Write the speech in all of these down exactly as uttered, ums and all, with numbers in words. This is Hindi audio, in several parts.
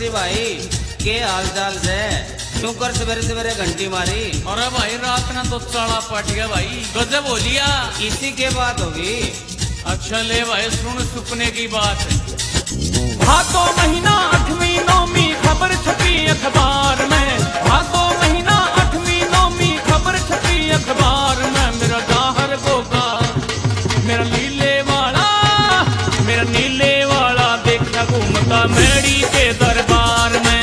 जी भाई के हाल चाल से क्यों कर सवेरे सवेरे घंटी मारी? अरे भाई रात ना तो चाला पट गया भाई, गजब हो लिया। इसी के बात होगी। अच्छा ले भाई सुन सुपने की बात। भादो महीना आठवीं नौवीं खबर छपी अखबार में, भादो महीना आठवीं नौवीं खबर छपी अखबार में। मेरा जाहर गोगा मेरा नीले वाला, मेरा नीले वाला देखा घूमता मेरी के दरबार में।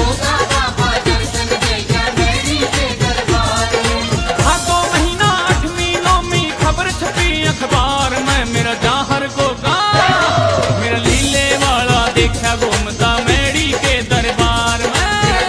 भादो महीना आठवीं नौवीं खबर छपी अखबार में। मेरा जाहर गोगा मेरा नीले वाला देखा घूमता मेरी के दरबार में।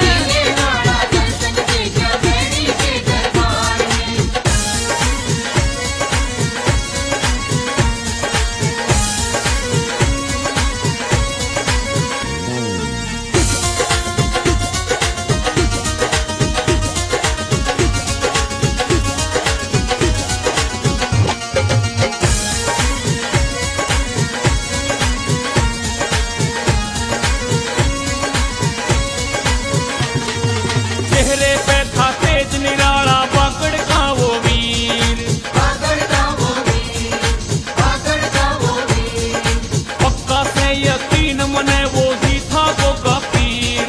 चेहरे पे था तेज निराला बागड़ का वो वीर, पक्का से यकीन मने वो ही था गोगा पीर।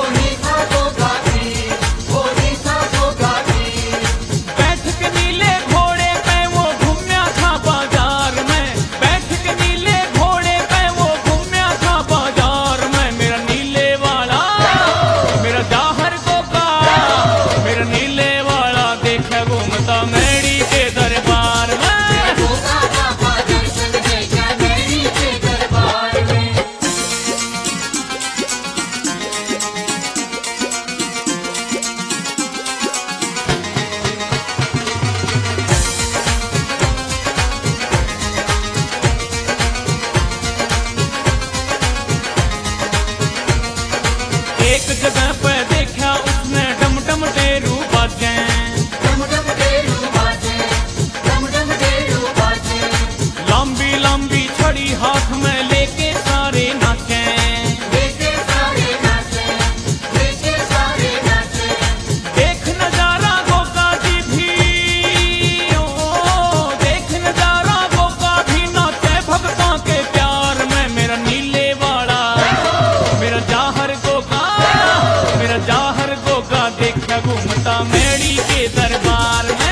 बैठ के नीले घोड़े पे वो घूमया था बाजार में, बैठ के नीले घोड़े पे वो घूमया था बाजार में। मेरा नीले वाला मेरा जाहर गोगा मेरा नीले वाला देखा घूमता मेरी के दरबार में। एक जगह पे देखा उसने डम डम डेरू बाजे, लंबी लंबी छड़ी हाथ में लेके सारे नाचे। देख नजारा गोगा जी भी, ओ देख नजारा गोगा भी नाचे भगतां के प्यार में। मेरा नीले वाला मेरा जाहर गोगा मेरा जाहर गोगा देखा घूमता मेरी के दरबार में।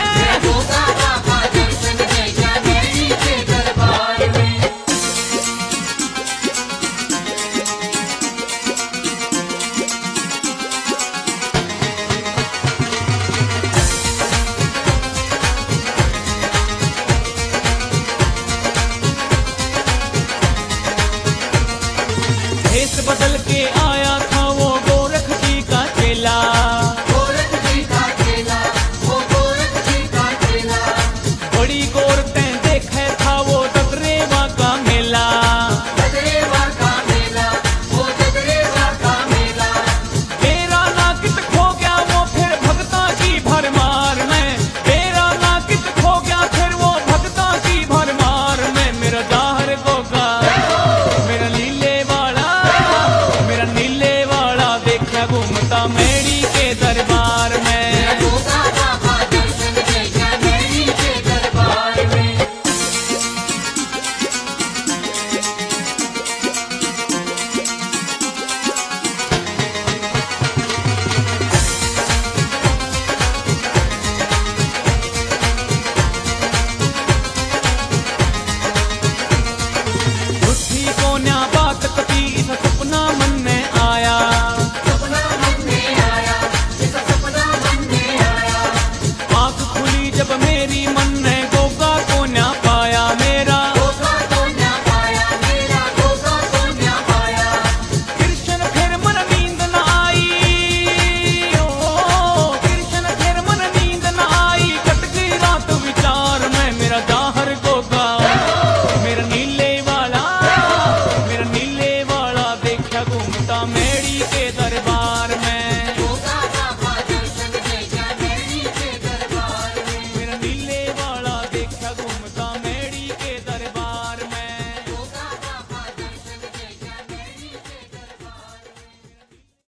भेष बदल के आ